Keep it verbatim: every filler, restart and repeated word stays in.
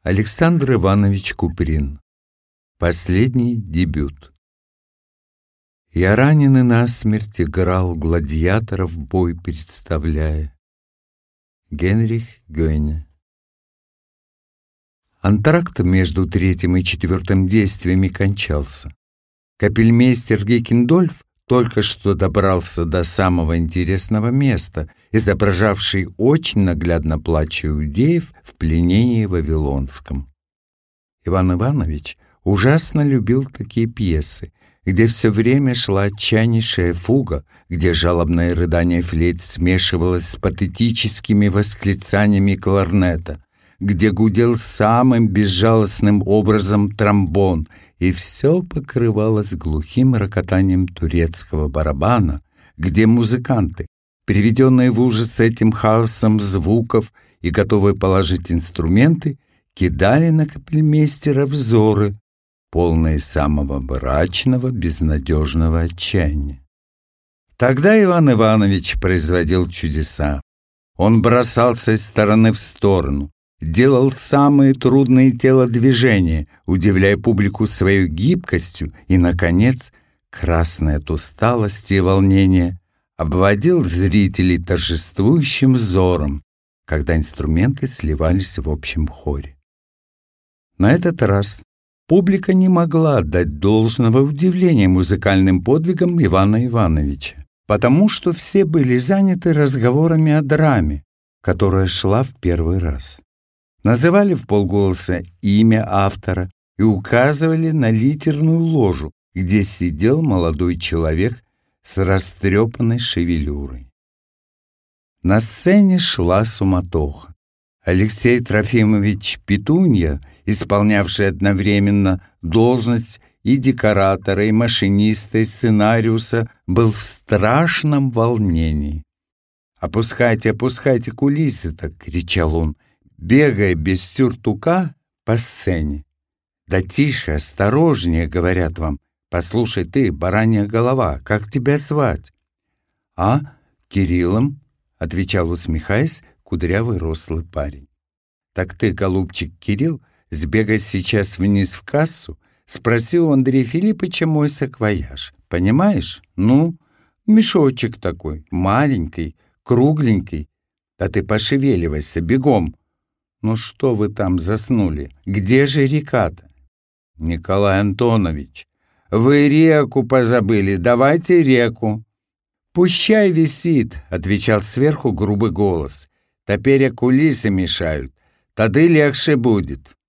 Александр Иванович Куприн. Последний дебют. Я раненый насмерть играл, гладиаторов бой представляя. Генрих Гёйне. Антракт между третьим и четвертым действиями кончался. Капельмейстер Геккендорф только что добрался до самого интересного места, изображавший очень наглядно плач иудеев в пленении вавилонском. Иван Иванович ужасно любил такие пьесы, где все время шла отчаяннейшая фуга, где жалобное рыдание флейт смешивалось с патетическими восклицаниями кларнета, где гудел самым безжалостным образом тромбон, и все покрывалось глухим рокотанием турецкого барабана, где музыканты, приведенные в ужас этим хаосом звуков и готовые положить инструменты, кидали на капельмейстера взоры, полные самого мрачного, безнадежного отчаяния. Тогда Иван Иванович производил чудеса. Он бросался из стороны в сторону, делал самые трудные телодвижения, удивляя публику своей гибкостью и, наконец, красный от усталости и волнения, обводил зрителей торжествующим взором, когда инструменты сливались в общем хоре. На этот раз публика не могла отдать должного удивления музыкальным подвигам Ивана Ивановича, потому что все были заняты разговорами о драме, которая шла в первый раз. Называли вполголоса имя автора и указывали на литерную ложу, где сидел молодой человек с растрепанной шевелюрой. На сцене шла суматоха. Алексей Трофимович Петунья, исполнявший одновременно должность и декоратора, и машиниста, и сценариуса, был в страшном волнении. «Опускайте, опускайте кулисы-то!» — кричал он, бегая без сюртука по сцене. «Да тише, осторожнее, — говорят вам. Послушай ты, баранья голова, как тебя звать?» «А, Кириллом, — отвечал, усмехаясь, кудрявый рослый парень. «Так ты, голубчик Кирилл, сбегай сейчас вниз в кассу, спроси у Андрея Филиппыча мой саквояж. Понимаешь? Ну, мешочек такой, маленький, кругленький. Да ты пошевеливайся, бегом. Ну что вы там заснули? Где же река-то?» «Николай Антонович, вы реку позабыли, давайте реку». «Пущай висит», — отвечал сверху грубый голос. «Теперь кулисы мешают, тады легче будет».